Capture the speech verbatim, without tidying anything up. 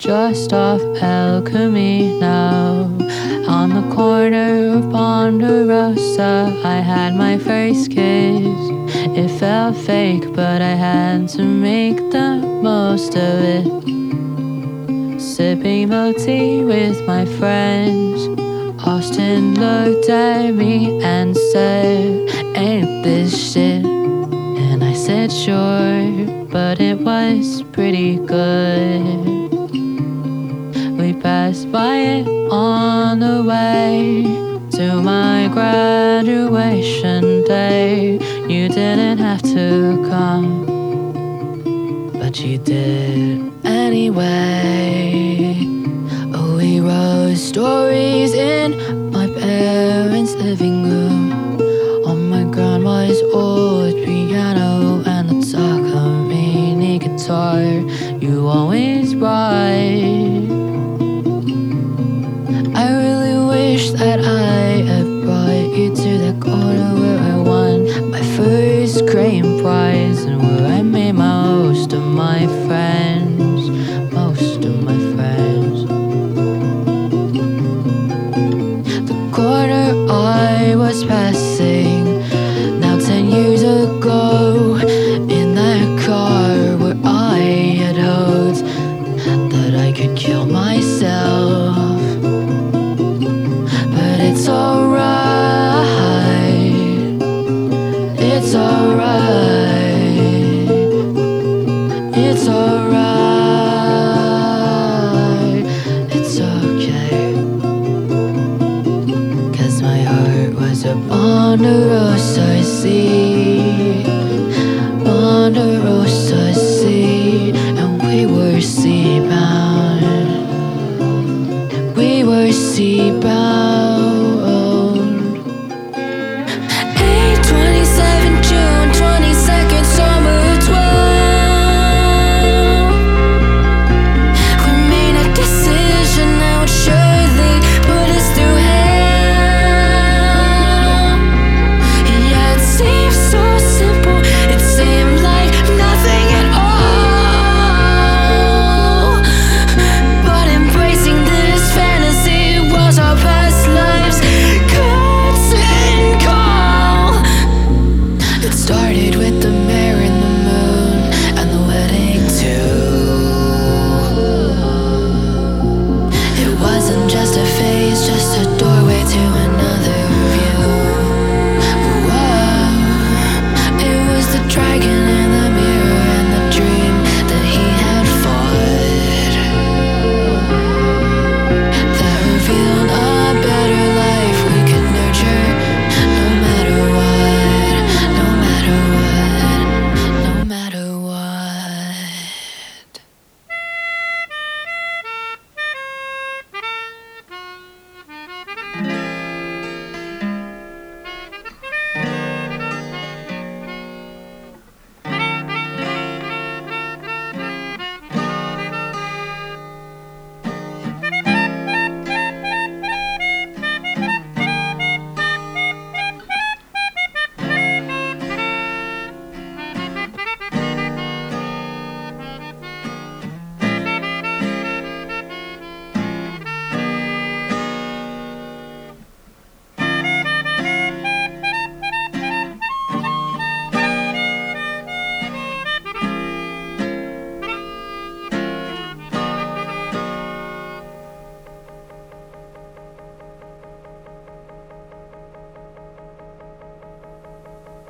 just off El Camino. On the corner of Ponderosa, I had my first kiss. It felt fake, but I had to make the most of it. Sipping milk tea with my friends, Austin looked at me and said, "Ain't this shit?" And I said, "Sure," but it was pretty good. We passed by it on the way to my graduation day. You didn't have to come, but you did anyway. Oh, we wrote stories in my parents' living room on my grandma's old piano and the Takamine guitar you always brought. I really wish that I had brought you to that corner where I won my first Graham Prize.